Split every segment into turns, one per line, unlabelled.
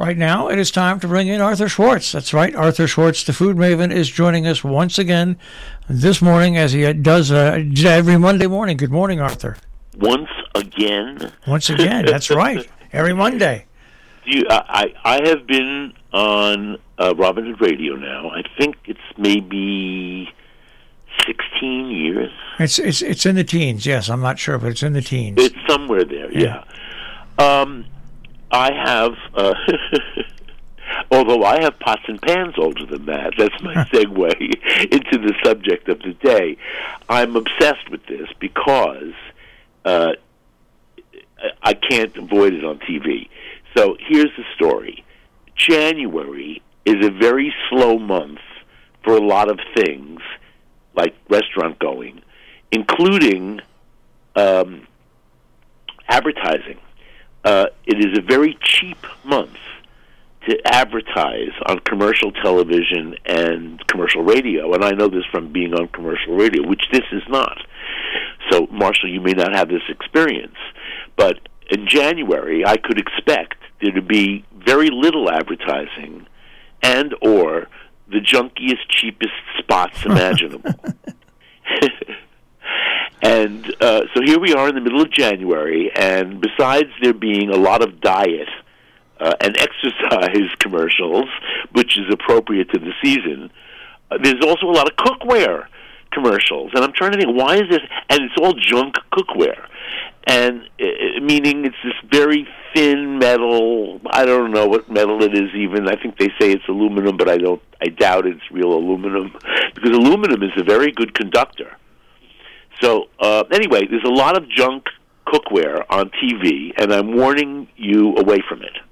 Right now, it is time to bring in Arthur Schwartz. That's right, Arthur Schwartz, the food maven, is joining us once again this morning, as he does every Monday morning. Good morning, Arthur.
Once again?
Once again, that's right. Every Monday.
I have been on Robin Hood Radio now. I think it's maybe 16 years.
It's in the teens, yes. I'm not sure, but it's in the teens.
It's somewhere there, yeah. I have, although I have pots and pans older than that, that's my segue into the subject of the day. I'm obsessed with this because I can't avoid it on TV. So here's the story. January is a very slow month for a lot of things, like restaurant going, including advertising. It is a very cheap month to advertise on commercial television and commercial radio, and I know this from being on commercial radio, which this is not. So, Marshall, you may not have this experience, but in January, I could expect there to be very little advertising and or the junkiest, cheapest spots imaginable. And so here we are in the middle of January, and besides there being a lot of diet and exercise commercials, which is appropriate to the season, there's also a lot of cookware commercials. And I'm trying to think, why is this? And it's all junk cookware. And meaning it's this very thin metal, I don't know what metal it is even. I think they say it's aluminum, but I doubt it's real aluminum, because aluminum is a very good conductor. So anyway, there's a lot of junk cookware on TV, and I'm warning you away from it.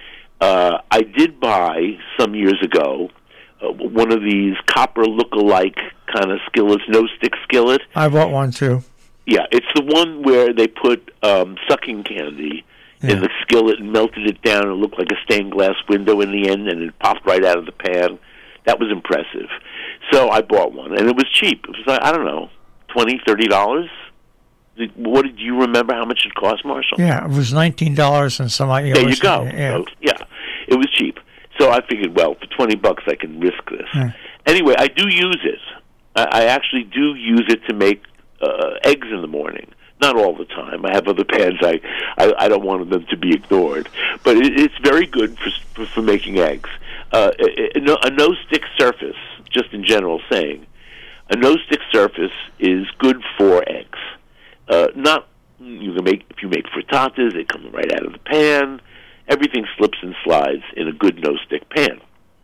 I did buy some years ago one of these copper look-alike kind of skillets, no-stick skillet.
I bought one too.
Yeah, it's the one where they put sucking candy in the skillet and melted it down, and it looked like a stained glass window in the end, and it popped right out of the pan. That was impressive. So I bought one, and it was cheap. It was like, I don't know, $20, $30. What did you remember how much it cost, Marshall?
Yeah, it was $19 and some.
There you go. So, it was cheap. So I figured, well, for $20 I can risk this. Anyway, I do use it. I actually do use it to make eggs in the morning. Not all the time. I have other pans. I don't want them to be ignored. But it's very good for making eggs. A no-stick surface, just in general saying, a no-stick surface is good for eggs. Not you can make, if you make frittatas, they come right out of the pan. Everything slips and slides in a good no-stick pan.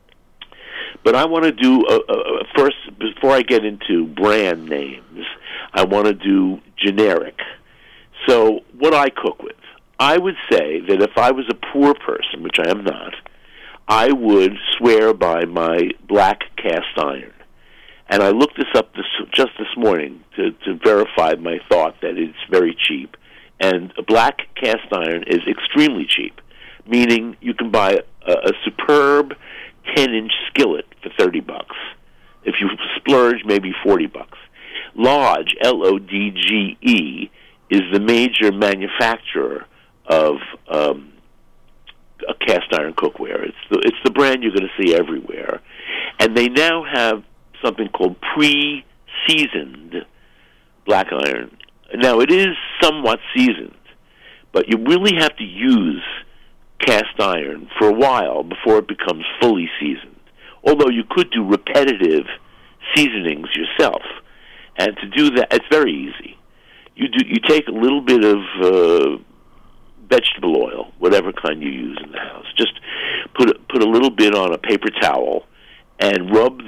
But I want to do first, before I get into brand names, I want to do generic. So what I cook with, I would say that if I was a poor person, which I am not, I would swear by my black cast iron. And I looked this up just this morning to verify my thought that it's very cheap. And a black cast iron is extremely cheap, meaning you can buy a superb 10-inch skillet for $30. If you splurge, maybe $40. Lodge, Lodge, is the major manufacturer of a cast iron cookware. It's the brand you're going to see everywhere. And they now have something called pre-seasoned black iron. Now, it is somewhat seasoned, but you really have to use cast iron for a while before it becomes fully seasoned. Although you could do repetitive seasonings yourself. And to do that, it's very easy. You take a little bit of vegetable oil, whatever kind you use in the house. Just put a little bit on a paper towel and rub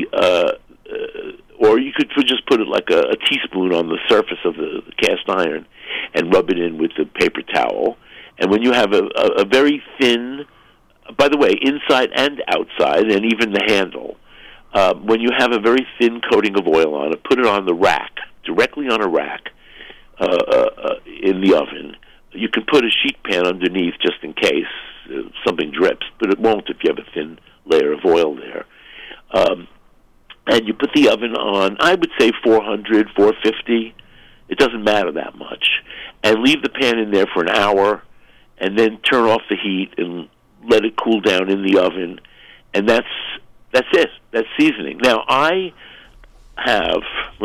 or you could just put it like a teaspoon on the surface of the cast iron and rub it in with the paper towel. And when you have a very thin, by the way, inside and outside, and even the handle, when you have a very thin coating of oil on it, put it on the rack, directly on a rack in the oven. You can put a sheet pan underneath just in case something drips, but it won't if you have a thin layer of oil there. And you put the oven on, I would say 400, 450. It doesn't matter that much. And leave the pan in there for an hour, and then turn off the heat and let it cool down in the oven, and that's it. That's seasoning. Now, I have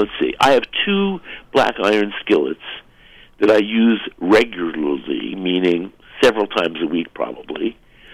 2 black iron skillets that I use regularly, meaning several times a week probably,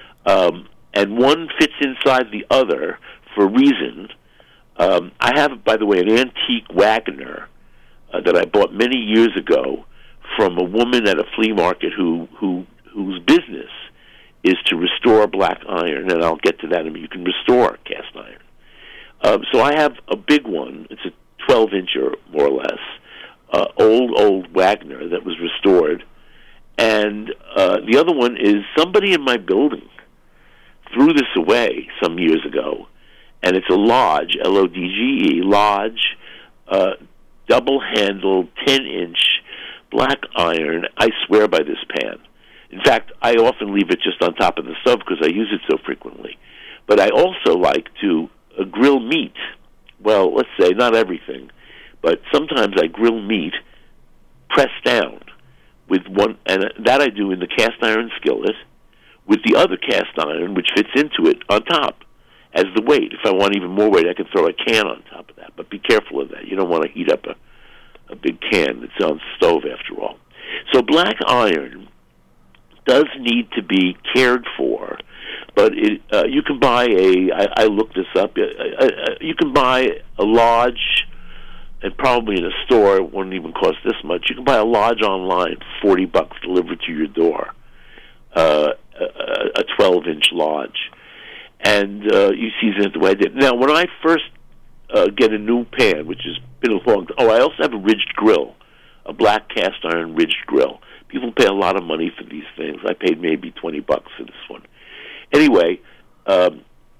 and one fits inside the other for a reason. I have, by the way, an antique Wagner that I bought many years ago from a woman at a flea market whose business is to restore black iron, and I'll get to that in a minute. You can restore cast iron. So I have a big one. It's a 12-incher, more or less, old Wagner that was restored. And the other one is somebody in my building threw this away some years ago, and it's a Lodge, Lodge, Lodge, double-handled, 10-inch black iron. I swear by this pan. In fact, I often leave it just on top of the stove because I use it so frequently. But I also like to grill meat. Well, let's say not everything, but sometimes I grill meat pressed down with one, and that I do in the cast iron skillet with the other cast iron, which fits into it on top as the weight. If I want even more weight, I can throw a can on top of that. But be careful of that. You don't want to heat up a big can that's on the stove, after all. So black iron does need to be cared for, but you can buy I looked this up, you can buy a Lodge, and probably in a store it wouldn't even cost this much. You can buy a Lodge online for $40 delivered to your door, a 12-inch Lodge, and you season it the way I did. Now, when I first get a new pan, which has been a long time, I also have a ridged grill, a black cast iron ridged grill. People pay a lot of money for these things. I paid maybe $20 for this one. Anyway, the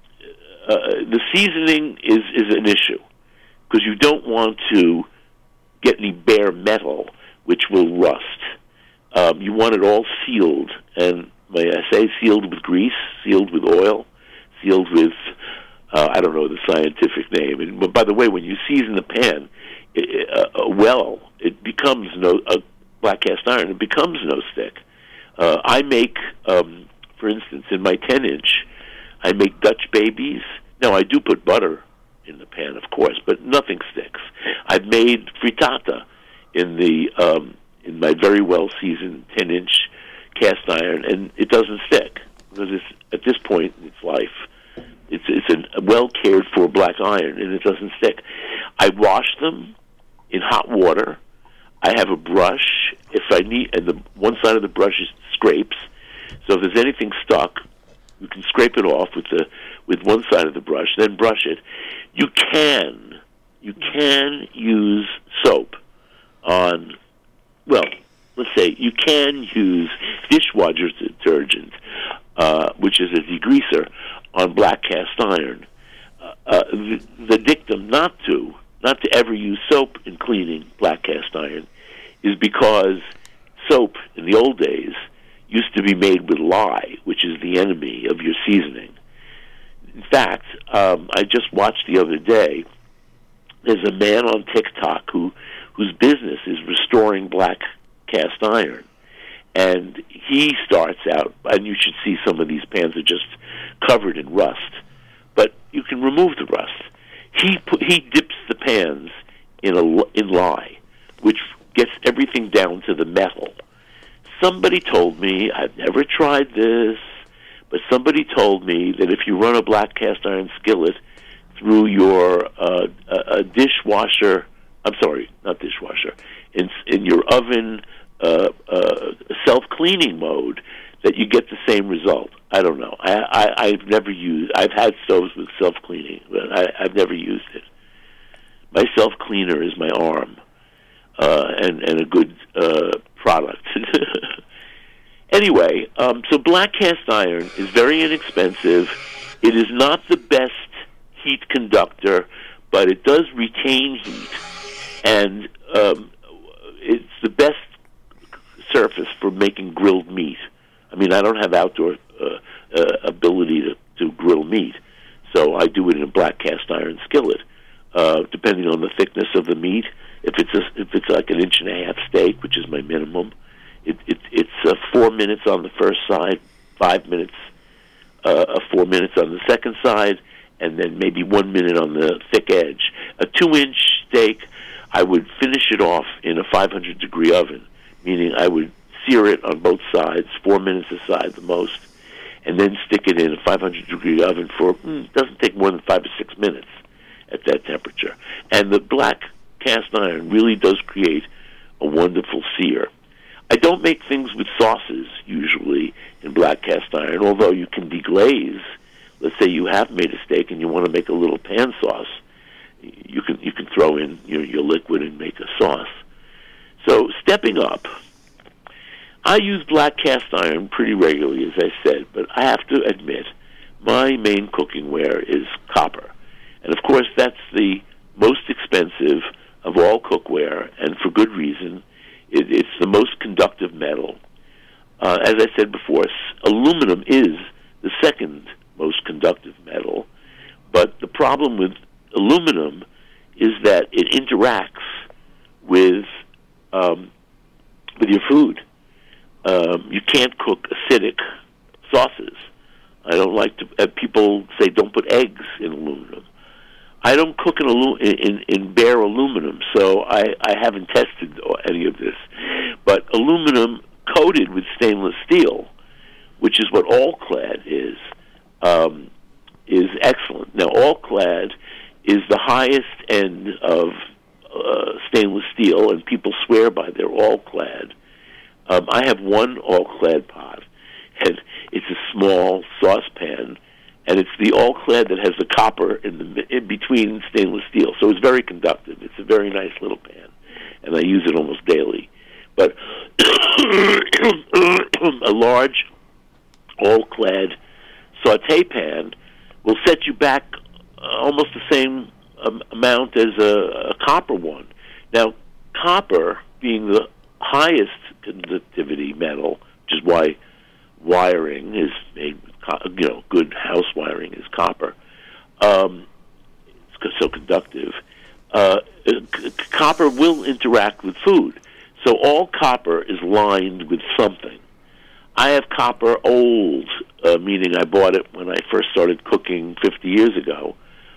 seasoning is an issue because you don't want to get any bare metal, which will rust. You want it all sealed, and may I say sealed with grease, sealed with oil, sealed with, I don't know the scientific name. And, but by the way, when you season the pan, it becomes black cast iron, it becomes no stick. I make, for instance, in my 10-inch, I make Dutch babies. Now, I do put butter in the pan, of course, but nothing sticks. I've made frittata in my very well-seasoned 10-inch cast iron, and it doesn't stick because at this point in its life, it's a well-cared-for black iron, and it doesn't stick. I wash them in hot water. I have a brush, if I need, and the one side of the brush is scrapes. So if there's anything stuck, you can scrape it off with one side of the brush, then brush it. You can use soap on, well, let's say you can use dishwasher detergent, which is a degreaser, on black cast iron. The dictum not to ever use soap in cleaning black cast iron is because soap in the old days used to be made with lye, which is the enemy of your seasoning. In fact, I just watched the other day, there's a man on TikTok whose business is restoring black cast iron. And he starts out, and you should see some of these pans are just covered in rust, but you can remove the rust. He dips the pans in lye, which gets everything down to the metal. Somebody told me, I've never tried this, but somebody told me that if you run a black cast iron skillet through your dishwasher, I'm sorry, not dishwasher, in your oven self-cleaning mode, that you get the same result. I don't know. I've had stoves with self-cleaning, but I've never used it. My self-cleaner is my arm, and a good product. Anyway, so black cast iron is very inexpensive. It is not the best heat conductor, but it does retain heat, and it's the best surface for making grilled meat. I mean, I don't have outdoor ability to grill meat, so I do it in a black cast iron skillet. Depending on the thickness of the meat, if it's like an 1.5 inch steak, which is my minimum, it's 4 minutes on the first side, 5 minutes 4 minutes on the second side, and then maybe 1 minute on the thick edge. A 2-inch steak, I would finish it off in a 500-degree oven, meaning I would sear it on both sides, 4 minutes a side the most, and then stick it in a 500-degree oven for, doesn't take more than 5 or 6 minutes at that temperature. And the black cast iron really does create a wonderful sear. I don't make things with sauces, usually, in black cast iron, although you can deglaze. Let's say you have made a steak and you want to make a little pan sauce. You can throw in your liquid and make a sauce. So stepping up, I use black cast iron pretty regularly, as I said, but I have to admit my main cooking ware is copper. And of course, that's the most expensive of all cookware, and for good reason. It's the most conductive metal. As I said before, aluminum is the second most conductive metal, but the problem with aluminum is that it interacts with your food. You can't cook acidic sauces. I don't like to. People say don't put eggs in aluminum. I don't cook in bare aluminum, so I haven't tested any of this. But aluminum coated with stainless steel, which is what All-Clad is excellent. Now, All-Clad is the highest end of stainless steel, and people swear by their All-Clad. I have one All-Clad pot, and it's a small saucepan, and it's the All-Clad that has the copper in between stainless steel, so it's very conductive. It's a very nice little pan, and I use it almost daily. But a large All-Clad saute pan will set you back almost the same amount as a copper one. Now, copper being the highest conductivity metal, which is why wiring is made, good house wiring is copper. It's so conductive. Copper will interact with food. So all copper is lined with something. I have copper old, meaning I bought it when I first started cooking 50 years ago.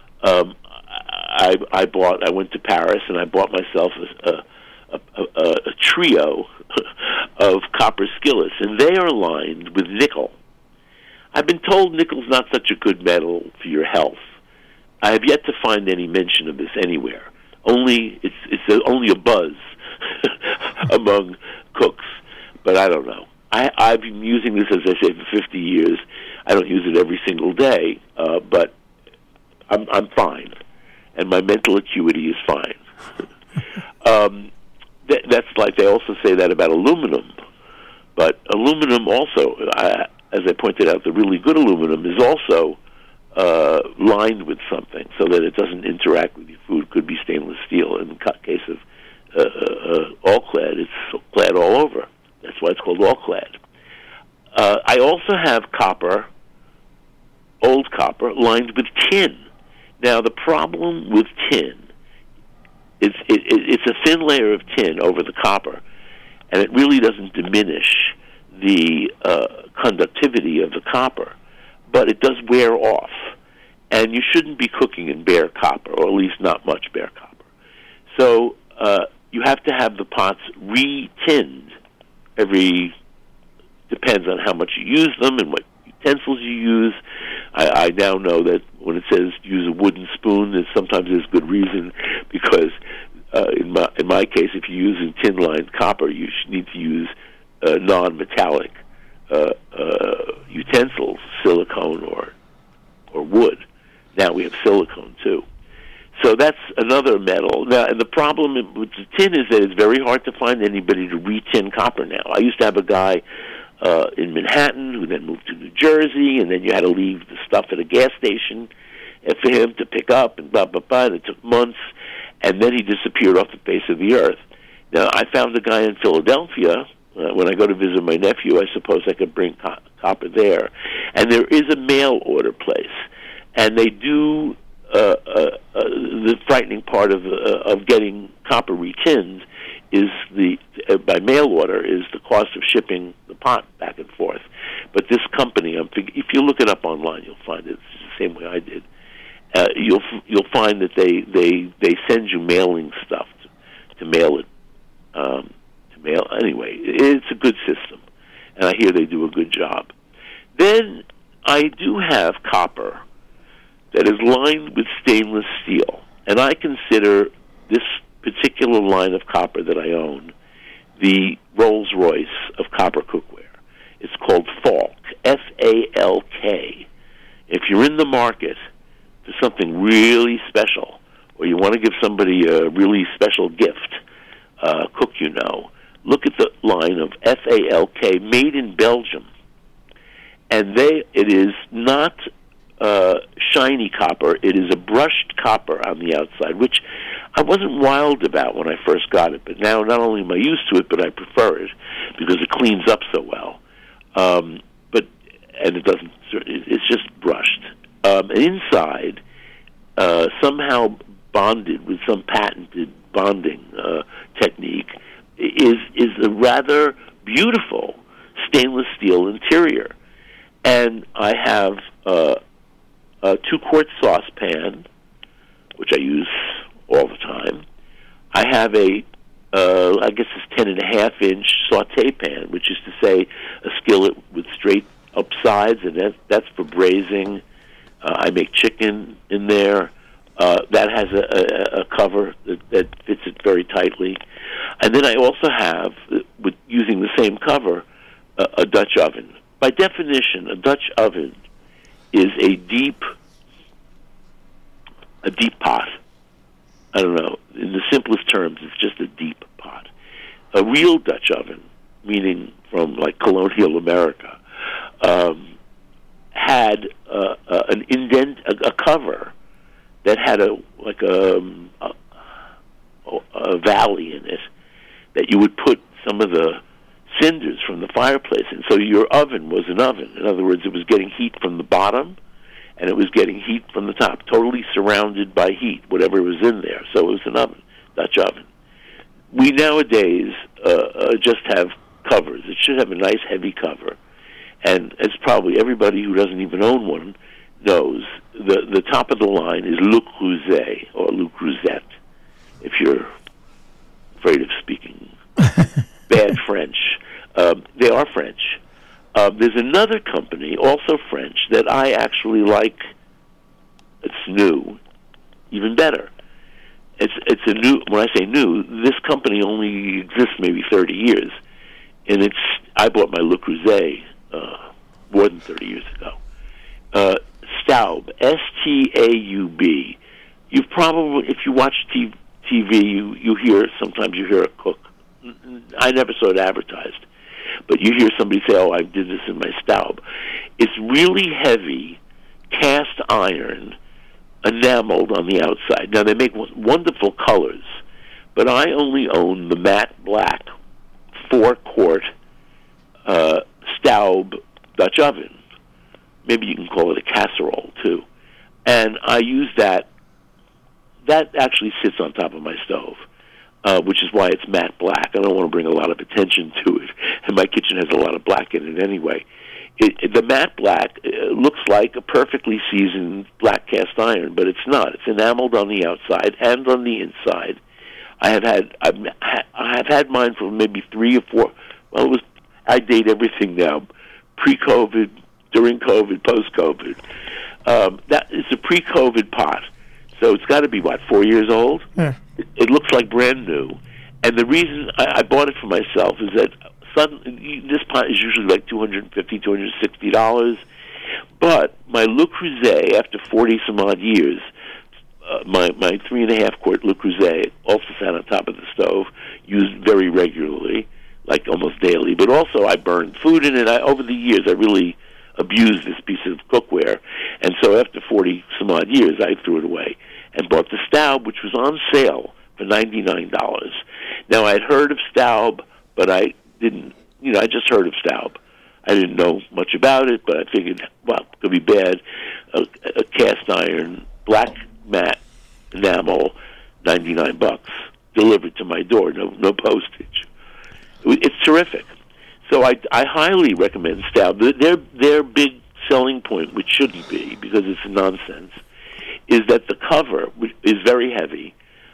I went to Paris and I bought myself a trio of copper skillets, and they are lined with nickel. I've been told nickel's not such a good metal for your health. I have yet to find any mention of this anywhere. It's only a buzz among cooks, but I don't know. I've been using this, as I say, for 50 years. I don't use it every single day, but I'm fine, and my mental acuity is fine. That's like they also say that about aluminum, but aluminum also, as I pointed out, the really good aluminum is also lined with something so that it doesn't interact with your food. It could be stainless steel. In the case of All-Clad, it's clad all over. That's why it's called All-Clad. I also have copper, old copper, lined with tin. Now, the problem with tin is it's a thin layer of tin over the copper, and it really doesn't diminish the conductivity of the copper, but it does wear off. And you shouldn't be cooking in bare copper, or at least not much bare copper. So you have to have the pots re-tinned depends on how much you use them and what utensils you use. I now know that when it says use a wooden spoon, sometimes there's good reason, because in my case, if you're using tin-lined copper, you need to use non-metallic utensils, silicone or wood. Now we have silicone too. So that's another metal. Now, and the problem with the tin is that it's very hard to find anybody to re-tin copper now. I used to have a guy in Manhattan who then moved to New Jersey, and then you had to leave the stuff at a gas station for him to pick up, and blah, blah, blah, and it took months, and then he disappeared off the face of the earth. Now, I found a guy in Philadelphia. When I go to visit my nephew, I suppose I could bring copper there. And there is a mail order place, and they do the frightening part of getting copper retinned is by mail order is the cost of shipping the pot back and forth. But this company, if you look it up online, you'll find it. It's the same way I did. You'll find that they send you mailing stuff to mail it. Anyway, it's a good system, and I hear they do a good job. Then I do have copper that is lined with stainless steel, and I consider this particular line of copper that I own the Rolls-Royce of copper cookware. It's called Falk, Falk. If you're in the market for something really special, or you want to give somebody a really special gift, cook you know, look at the line of Falk, made in Belgium. And it is not shiny copper. It is a brushed copper on the outside, which I wasn't wild about when I first got it. But now not only am I used to it, but I prefer it because it cleans up so well. And it doesn't. It's just brushed. Inside, somehow bonded with some patented bonding technique, is a rather beautiful stainless steel interior. And I have a 2-quart saucepan, which I use all the time. I have I guess it's 10.5-inch saute pan, which is to say a skillet with straight up sides, and that's for braising. I make chicken in there. That has a cover that fits it very tightly. And then I also have, using the same cover, a Dutch oven. By definition, a Dutch oven is a deep pot. I don't know. In the simplest terms, it's just a deep pot. A real Dutch oven, meaning from like colonial America, had an indent, a cover that had a valley in it that you would put some of the cinders from the fireplace in. So your oven was an oven. In other words, it was getting heat from the bottom, and it was getting heat from the top, totally surrounded by heat, whatever was in there. So it was an oven, Dutch oven. We nowadays just have covers. It should have a nice heavy cover. And as probably everybody who doesn't even own one knows, the top of the line is Le Creuset, or Le Creuset, if you're afraid of speaking bad French. They are French. There's another company, also French, that I actually like. It's new, even better. It's a new. When I say new, this company only exists maybe 30 years, and I bought my Le Creuset more than 30 years ago. Staub, Staub. You've probably, if you watch TV, sometimes you hear a cook. I never saw it advertised, but you hear somebody say, "Oh, I did this in my Staub." It's really heavy, cast iron, enameled on the outside. Now, they make wonderful colors, but I only own the matte black 4-quart Staub Dutch oven. Maybe you can call it a casserole, too. And I use that. That actually sits on top of my stove, which is why it's matte black. I don't want to bring a lot of attention to it, and my kitchen has a lot of black in it anyway. The matte black looks like a perfectly seasoned black cast iron, but it's not. It's enameled on the outside and on the inside. I have had mine for maybe 3 or 4. Well, I date everything now, pre-COVID, during COVID, post-COVID. That is a pre-COVID pot, so it's got to be 4 years old.
Yeah.
It looks like brand new, and the reason I bought it for myself is that this pot is usually like $250, $260, but my Le Creuset, after 40 some odd years, my 3.5-quart Le Creuset also sat on top of the stove, used very regularly, like almost daily. But also, I burned food in it. Over the years, I really abused this piece of cookware, and so after 40 some odd years, I threw it away and bought the Staub, which was on sale for $99. Now, I'd heard of Staub, but I didn't. I just heard of Staub. I didn't know much about it, but I figured, well, it could be bad. A cast iron, black matte enamel, $99, delivered to my door. No post I highly recommend Staub. Their big selling point, which shouldn't be because it's nonsense, is that the cover, which is very heavy,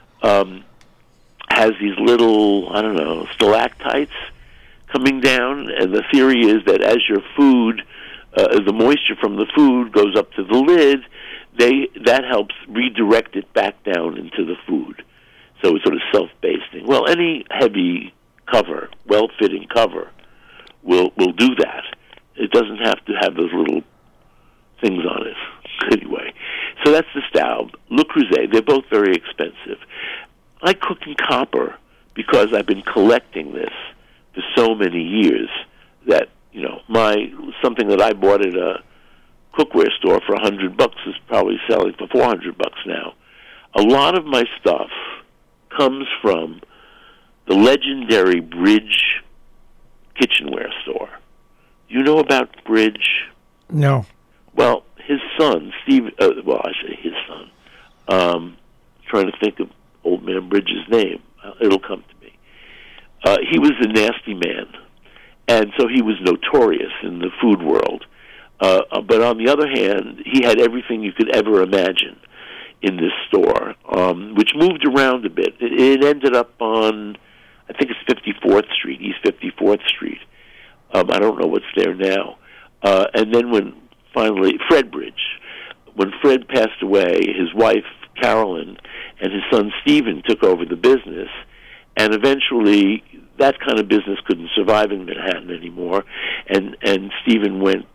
has these little, I don't know, stalactites coming down, and the theory is that as your food, as the moisture from the food goes up to the lid, that helps redirect it back down into the food. So it's sort of self-basting. Well, any heavy cover, well-fitting cover, will do that. It doesn't have to have those little things on it. Anyway, so that's the Staub. Le Creuset, they're both very expensive. I cook in copper because I've been collecting this for so many years that, something that I bought at a cookware store for $100 is probably selling for $400 now. A lot of my stuff comes from the legendary Bridge kitchenware store. You know about Bridge?
No.
Well, his son, Steve, I say his son, trying to think of old man Bridge's name. It'll come to me. He was a nasty man, and so he was notorious in the food world. But on the other hand, he had everything you could ever imagine in this store, which moved around a bit. It ended up on, I think it's 54th Street, East 54th Street. I don't know what's there now. And then when finally, Fred Bridge, when Fred passed away, his wife, Carolyn, and his son, Stephen, took over the business, and eventually that kind of business couldn't survive in Manhattan anymore, and Stephen went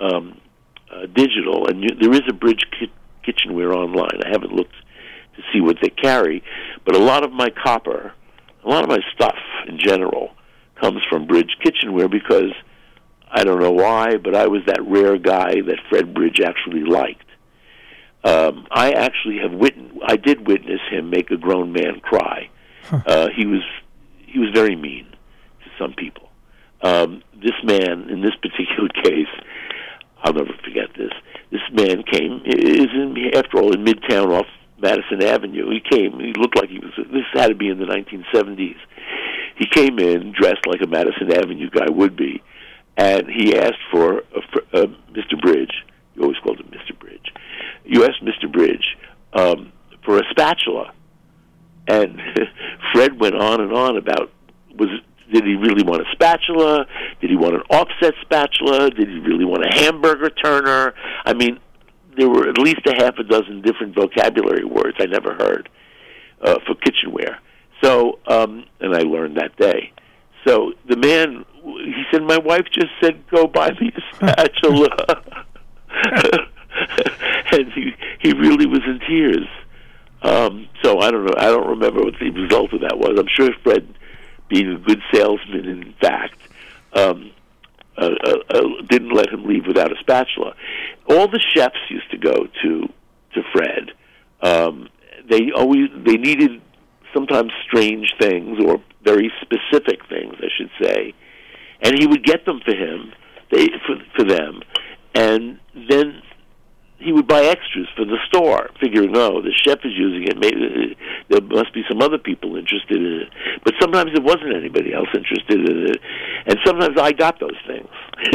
digital, and there is a Bridge kitchenware online. I haven't looked to see what they carry, but a lot of my copper, a lot of my stuff in general, comes from Bridge kitchenware because I don't know why, but I was that rare guy that Fred Bridge actually liked. I actually I did witness him make a grown man cry. He was very mean to some people. This man, in this particular case, I'll never forget this. This man came, after all, in Midtown off Madison Avenue. He came, he looked like this had to be in the 1970s. He came in dressed like a Madison Avenue guy would be, and he asked for Mr. Bridge. You always called him Mr. Bridge. You asked Mr. Bridge for a spatula, and Fred went on and on about, did he really want a spatula? Did he want an offset spatula? Did he really want a hamburger turner? I mean, there were at least a half a dozen different vocabulary words I never heard for kitchenware. So, and I learned that day. So the man, he said, my wife just said, go buy me a spatula. And he really was in tears. So I don't know. I don't remember what the result of that was. I'm sure Fred, being a good salesman, in fact, didn't let him leave without a spatula. All the chefs used to go to Fred. They needed sometimes strange things or very specific things, I should say, and he would get them for him, for them, and then he would buy extras for the store, figuring, the chef is using it, maybe there must be some other people interested in it. But sometimes there wasn't anybody else interested in it, and sometimes I got those things.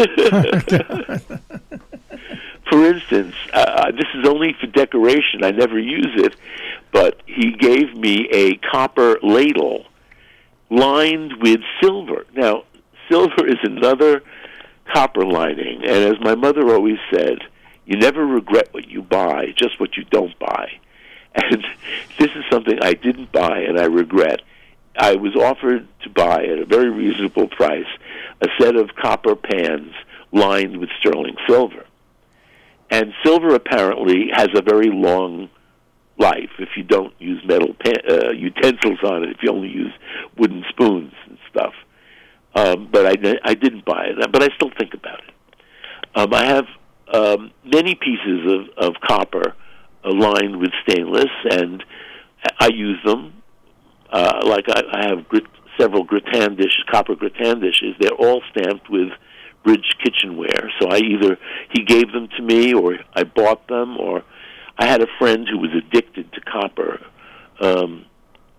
For instance, this is only for decoration. I never use it, but he gave me a copper ladle lined with silver. Now, silver is another copper lining, and as my mother always said, you never regret what you buy, just what you don't buy. And this is something I didn't buy and I regret. I was offered to buy at a very reasonable price a set of copper pans lined with sterling silver. And silver apparently has a very long life if you don't use metal utensils on it, if you only use wooden spoons and stuff. But I didn't buy it, but I still think about it. I have many pieces of copper lined with stainless, and I use them. Like I have several copper gratin dishes. They're all stamped with Bridge kitchenware. So he gave them to me, or I bought them, or I had a friend who was addicted to copper,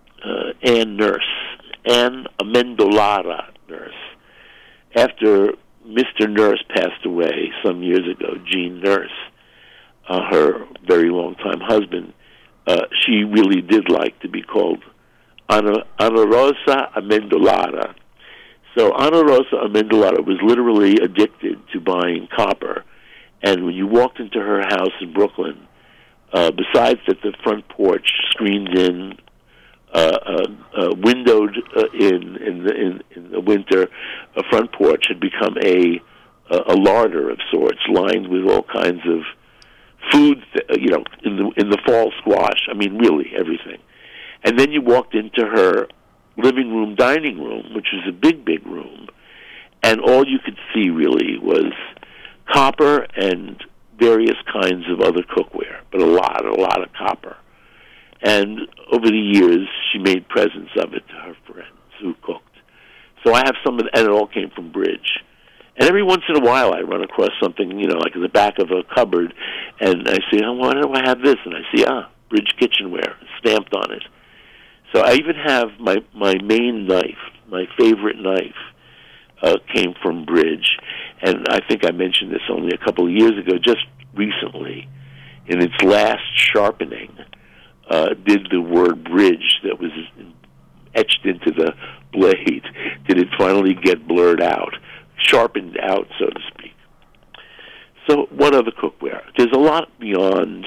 Ann Amendolara Nurse. After Mr. Nurse passed away some years ago, Jean Nurse, her very long-time husband, she really did like to be called Ana Rosa Amendolara. So Ana Rosa Amendolara was literally addicted to buying copper. And when you walked into her house in Brooklyn, besides that the front porch screened in, windowed in the winter, a front porch had become a larder of sorts, lined with all kinds of food, in the fall, squash. I mean, really everything. And then you walked into her living room, dining room, which is a big, big room, and all you could see really was copper and various kinds of other cookware, but a lot of copper. And over the years, she made presents of it to her friends who cooked. So I have some of and it all came from Bridge. And every once in a while, I run across something, like in the back of a cupboard, and I say, why do I have this? And I see, Bridge kitchenware, stamped on it. So I even have my main knife, my favorite knife, came from Bridge. And I think I mentioned this only a couple of years ago, just recently, in its last sharpening, did the word Bridge that was etched into the blade, did it finally get blurred out, sharpened out, so to speak. So what other cookware? There's a lot beyond,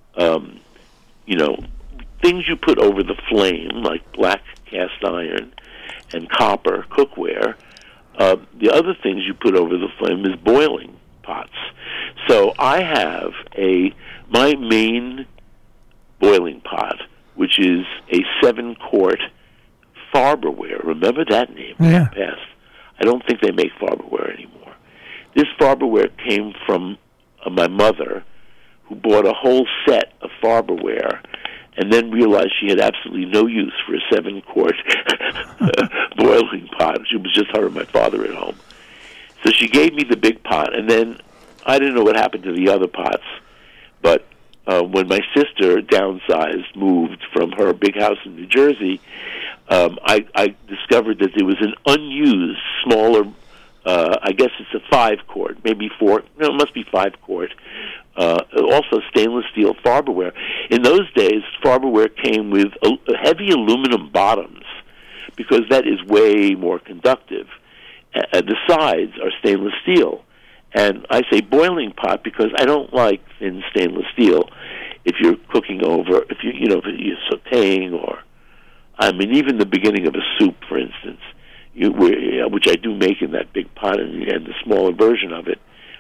things you put over the flame, like black cast iron and copper cookware. The other things you put over the flame is boiling pots. So I have my main boiling pot, which is a 7-quart Farberware. Remember that name?
Yeah.
Past. I don't think they make Farberware anymore. This Farberware came from my mother, who bought a whole set of Farberware and then realized she had absolutely no use for a 7-quart boiling pot. It was just her and my father at home. So she gave me the big pot, and then I didn't know what happened to the other pots, but when my sister downsized, moved from her big house in New Jersey, I discovered that there was an unused, smaller, I guess it's a 5-quart, maybe 4, no, it must be 5-quart, also stainless steel Farberware. In those days, Farberware came with heavy aluminum bottoms, because that is way more conductive. The sides are stainless steel. And I say boiling pot because I don't like thin stainless steel if you're cooking over, if you're sautéing, or, even the beginning of a soup, for instance, which I do make in that big pot and the smaller version of it.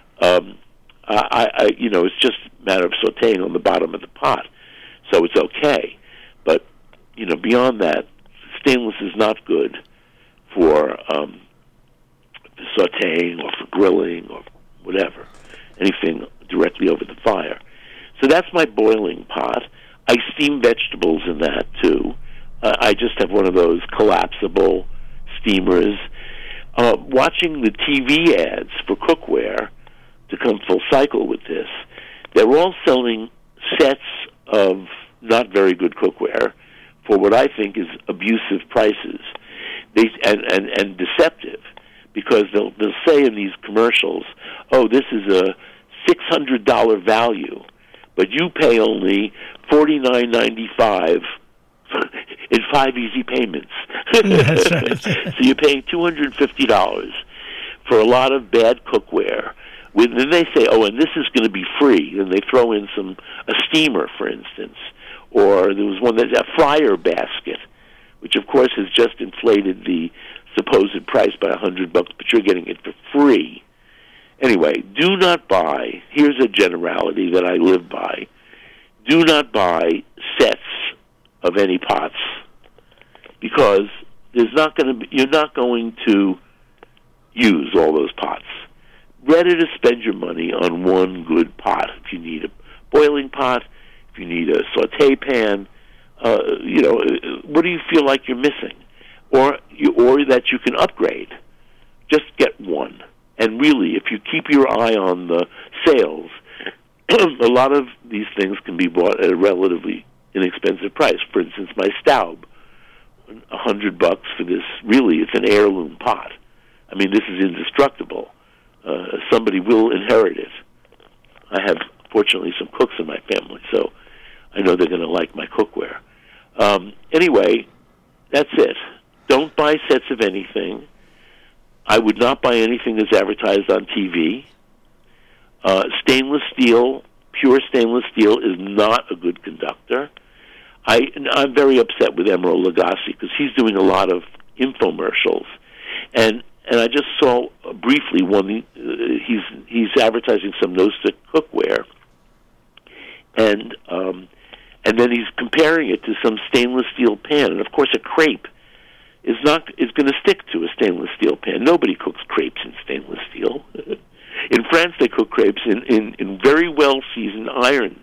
It's just a matter of sautéing on the bottom of the pot, so it's okay. But beyond that, stainless is not good for sautéing or for grilling or whatever, anything directly over the fire. So that's my boiling pot. I steam vegetables in that too. I just have one of those collapsible steamers. Watching the TV ads for cookware, to come full cycle with this, they're all selling sets of not very good cookware for what I think is abusive prices, and deceptive, because they'll say in these commercials, this is a $600 value, but you pay only $49.95 in 5 easy payments.
That's right.
So you're paying $250 for a lot of bad cookware. Then they say, and this is going to be free. And they throw in a steamer, for instance. Or there was one that's a fryer basket, which of course has just inflated the supposed price by $100, but you're getting it for free. Anyway, do not buy. Here's a generality that I live by. Do not buy sets of any pots, because you're not going to use all those pots. Better to spend your money on one good pot. If you need a boiling pot, if you need a sauté pan, what do you feel like you're missing? Or that you can upgrade. Just get one. And really, if you keep your eye on the sales, a lot of these things can be bought at a relatively inexpensive price. For instance, my Staub, $100 for this. Really, it's an heirloom pot. This is indestructible. somebody will inherit it. I have, fortunately, some cooks in my family, so I know they're going to like my cookware. Anyway, that's it. Don't buy sets of anything. I would not buy anything that's advertised on TV. Stainless steel, pure stainless steel, is not a good conductor. I'm very upset with Emeril Lagasse because he's doing a lot of infomercials, and I just saw briefly one. He's advertising some no-stick cookware, and then he's comparing it to some stainless steel pan, and of course a crepe is going to stick to a stainless steel pan. Nobody cooks crepes in stainless steel. In France, they cook crepes in very well seasoned iron.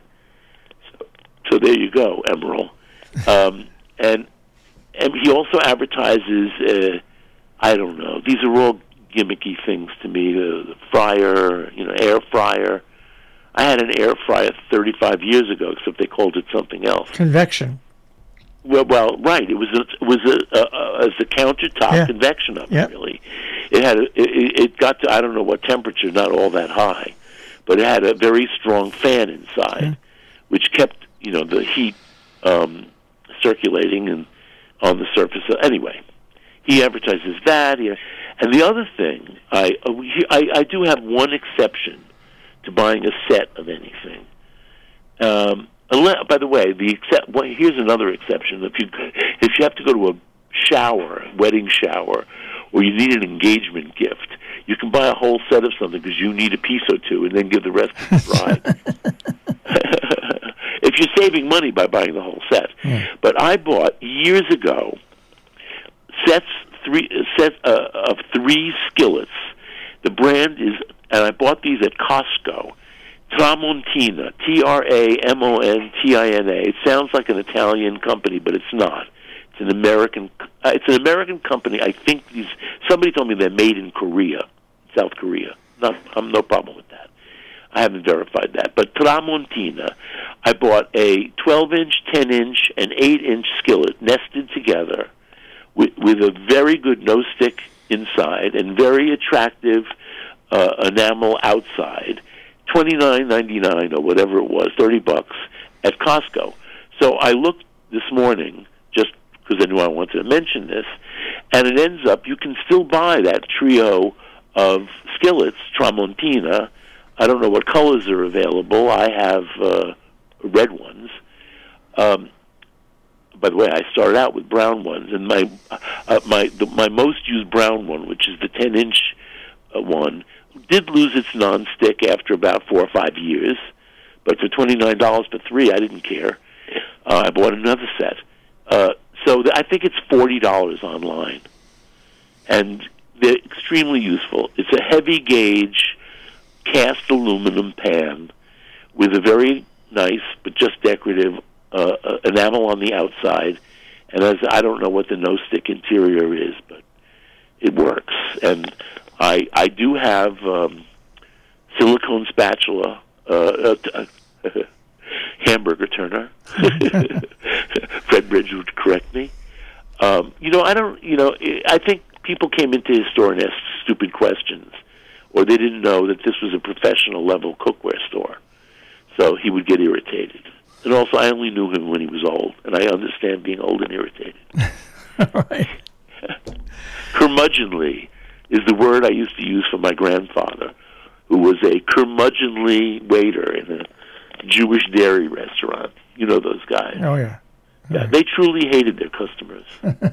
So there you go, Emeril. And he also advertises. I don't know. These are all gimmicky things to me. The fryer, air fryer. I had an air fryer 35 years ago, except they called it something else.
Convection.
Well, right. It was as a countertop convection oven. Really. It had it got to, I don't know what temperature, not all that high, but it had a very strong fan inside, which kept the heat circulating and on the surface. Anyway, he advertises that. And the other thing, I do have one exception to buying a set of anything. By the way, here's another exception. If you have to go to a wedding shower, or you need an engagement gift, you can buy a whole set of something because you need a piece or two, and then give the rest to the bride. If you're saving money by buying the whole set. But I bought years ago sets of 3 skillets. The brand is, and I bought these at Costco. Tramontina, Tramontina. It sounds like an Italian company, but it's not. It's an American. Company. I think somebody told me they're made in Korea, South Korea. I'm no problem with that. I haven't verified that. But Tramontina, I bought a 12-inch, 10-inch, and 8-inch skillet nested together with a very good no-stick inside and very attractive enamel outside. $29.99 or whatever it was, $30 at Costco. So I looked this morning just because I knew I wanted to mention this, and it ends up you can still buy that trio of skillets, Tramontina. I don't know what colors are available. I have red ones. By the way, I started out with brown ones, and my most used brown one, which is the 10-inch one, did lose its non-stick after about 4 or 5 years, but for $29 for 3, I didn't care. I bought another set. So I think it's $40 online, and they're extremely useful. It's a heavy gauge cast aluminum pan with a very nice but just decorative enamel on the outside, and I don't know what the no-stick interior is, but it works. And I do have silicone spatula, hamburger turner. Fred Bridge would correct me. I think people came into his store and asked stupid questions, or they didn't know that this was a professional level cookware store. So he would get irritated. And also, I only knew him when he was old, and I understand being old and irritated.
Right.
Curmudgeonly is the word I used to use for my grandfather, who was a curmudgeonly waiter in a Jewish dairy restaurant. You know those guys.
Oh, yeah.
Yeah, they truly hated their customers.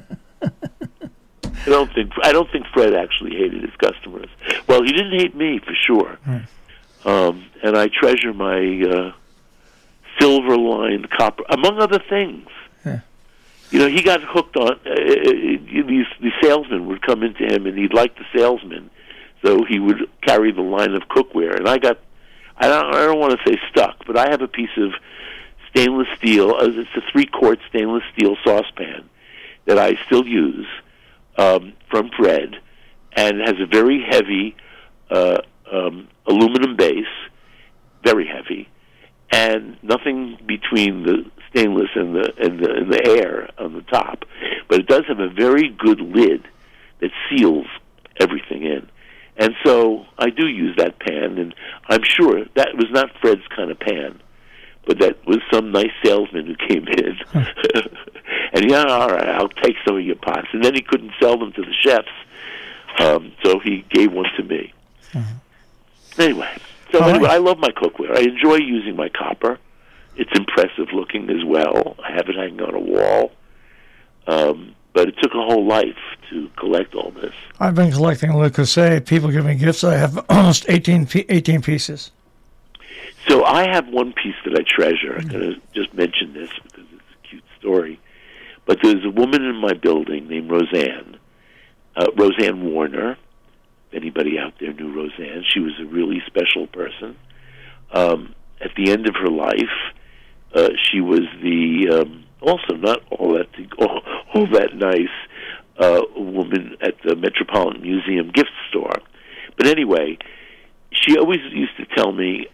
I don't think Fred actually hated his customers. Well, he didn't hate me, for sure. And I treasure my silver-lined copper, among other things. He got hooked on these salesmen would come into him, and he'd like the salesman, so he would carry the line of cookware. And I don't want to say stuck, but I have a piece of stainless steel. It's a 3-quart stainless steel saucepan that I still use from Fred, and it has a very heavy aluminum base, very heavy, and nothing between the stainless and the air on the top, but it does have a very good lid that seals everything in. And so I do use that pan, and I'm sure that was not Fred's kind of pan, but that was some nice salesman who came in. And he said, all right, I'll take some of your pots. And then he couldn't sell them to the chefs, so he gave one to me. Anyway, I love my cookware. I enjoy using my copper. It's impressive looking as well. I have it hanging on a wall. But it took a whole life to collect all this.
I've been collecting Le Creuset. People give me gifts. I have almost 18 pieces.
So I have one piece that I treasure. I'm going to just mention this because it's a cute story. But there's a woman in my building named Roseanne Warner. If anybody out there knew Roseanne, she was a really special person. At the end of her life, she was the also not all that nice woman at the Metropolitan Museum gift store. But anyway, she always used to tell me,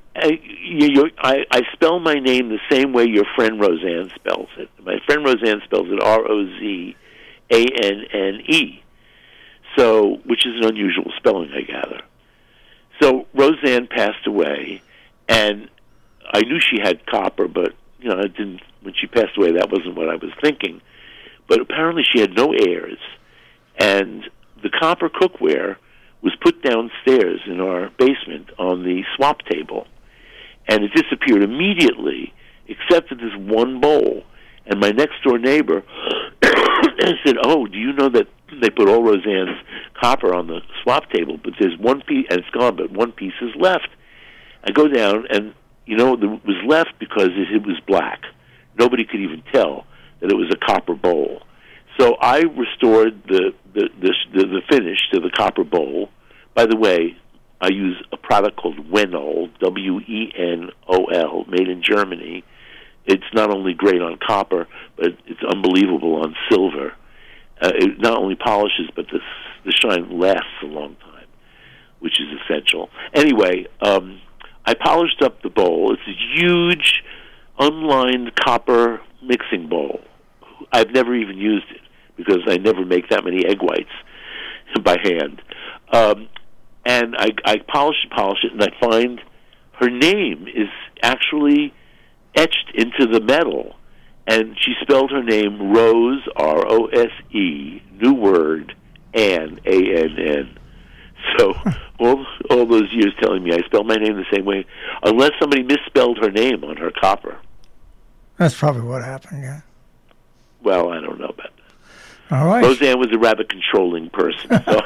I spell my name the same way your friend Roseanne spells it. My friend Roseanne spells it Rozanne, so, which is an unusual spelling, I gather. So Roseanne passed away, and I knew she had copper, but I didn't. When she passed away, that wasn't what I was thinking. But apparently, she had no heirs, and the copper cookware was put downstairs in our basement on the swap table, and it disappeared immediately, except for this one bowl. And my next door neighbor said, "Oh, do you know that they put all Roseanne's copper on the swap table, but there's one piece, and it's gone, but one piece is left." I go down, and it was left because it was black. Nobody could even tell that it was a copper bowl. So I restored the finish to the copper bowl. By the way, I use a product called Wenol, Wenol, made in Germany. It's not only great on copper, but it's unbelievable on silver. It not only polishes, but the shine lasts a long time, which is essential. Anyway, I polished up the bowl. It's a huge, unlined copper mixing bowl. I've never even used it because I never make that many egg whites by hand. And I polish it, and I find her name is actually etched into the metal. And she spelled her name Rose, Rose, new word, Ann, Ann. So all those years telling me I spelled my name the same way, unless somebody misspelled her name on her copper.
That's probably what happened, yeah.
Well, I don't know about that.
All right.
Roseanne was a rather controlling person. So.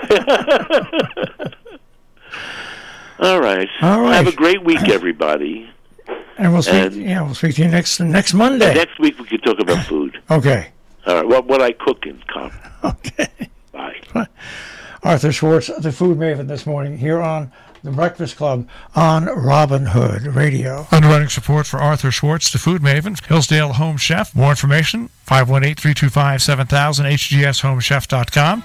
All right. Have a great week, everybody.
And we'll speak to you next Monday.
Next week we could talk about food.
Okay.
All right. What I cook in copper.
Okay.
Bye.
Arthur Schwartz, the Food Maven, this morning here on The Breakfast Club on Robin Hood Radio. Underwriting support for Arthur Schwartz, the Food Maven, Hillsdale Home Chef. More information, 518-325-7000, hgshomechef.com.